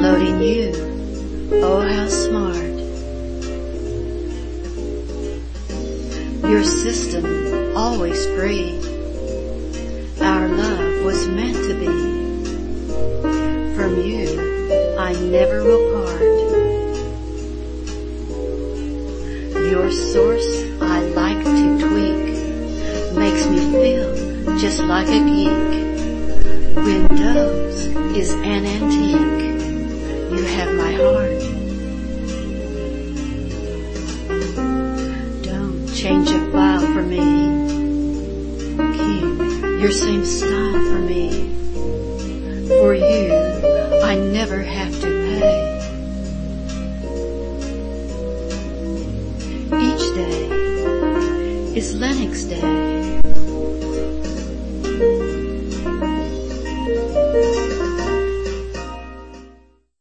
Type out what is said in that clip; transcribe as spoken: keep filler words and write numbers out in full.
downloading you. Oh, how smart. Your system always free. Our love was meant to be. From you, I never will part. Your source I like to tweak. Makes me feel just like a geek. Windows is an antique. You have my heart. Don't change a file for me. Keep your same style for me. For you, I never have to pay. Each day is Lennox Day.